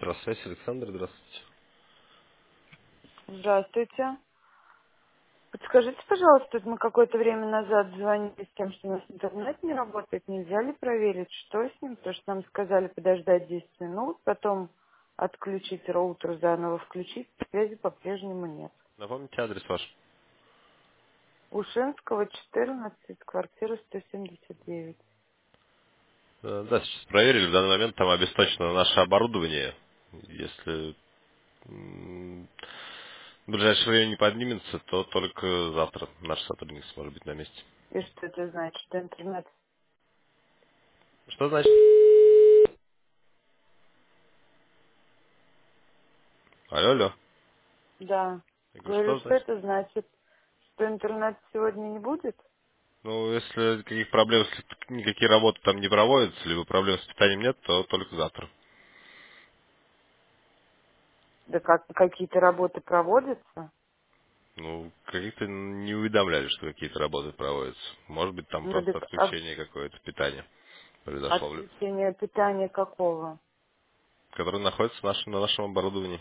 Здравствуйте, Александр, здравствуйте. Здравствуйте. Подскажите, пожалуйста, мы какое-то время назад звонили с тем, что у нас интернет не работает. Нельзя ли проверить, что с ним? Потому что нам сказали подождать 10 минут, потом отключить роутер, заново включить. Связи по-прежнему нет. Напомните адрес ваш. Ушинского, 14, квартира 179. Да, сейчас проверили, в данный момент там обесточено наше оборудование. Если в ближайшее время не поднимется, то только завтра наш сотрудник сможет быть на месте. И что это значит? Что интернет? Что значит? Алло, алло. Да. Я говорю, Говорю, что что значит? это значит? Что интернет сегодня не будет? Ну, если никаких проблем, никакие работы там не проводятся, либо проблем с питанием нет, то только завтра. Да как, какие-то работы проводятся? Ну, каких-то не уведомляли, что какие-то работы проводятся. Может быть, там Ну, просто так отключение какое-то питания произошло, отключение питания какого? которое находится на нашем оборудовании.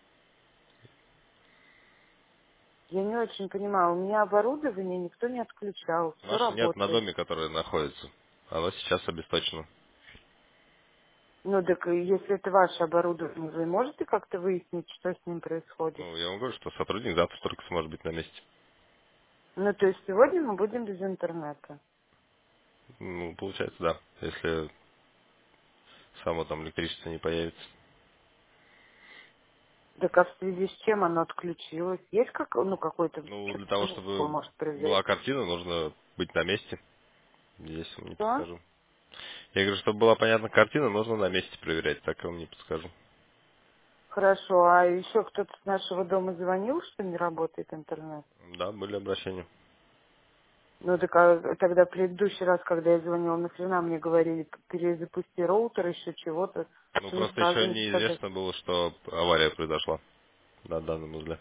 Я не очень понимаю. У меня оборудование никто не отключал. Все Нашего нет на работает. доме, который находится. Оно сейчас обесточено. Ну, так и если это ваше оборудование, вы можете как-то выяснить, что с ним происходит? Ну, я вам говорю, что сотрудник завтра только сможет быть на месте. Ну, то есть сегодня мы будем без интернета. Ну, получается, да. Если само там электричество не появится. Так а в связи с чем оно отключилось? Есть как, ну, какой-то, Ну, для того, почему такое чтобы может была произойти? картина, нужно быть на месте. Здесь вам не Что? подскажу. Я говорю, чтобы была понятна картина, нужно на месте проверять. Так я вам не подскажу. Хорошо. А еще кто-то с нашего дома звонил, что не работает интернет? Да, были обращения. Ну, так а тогда в предыдущий раз, когда я звонила, нахрена мне говорили, перезапусти роутер, еще чего-то. Ну, Почему просто сразу еще не сказать? неизвестно было, что авария произошла на данном узле.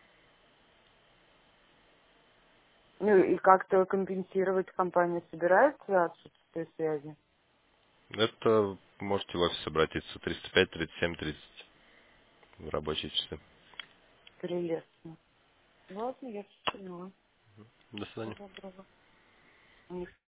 Ну и как-то компенсировать компания собирается отсутствие связи? Это можете в офис обратиться. 305 37 30 в рабочие часы. Прелестно. Ладно, я все поняла. До свидания. Всего доброго.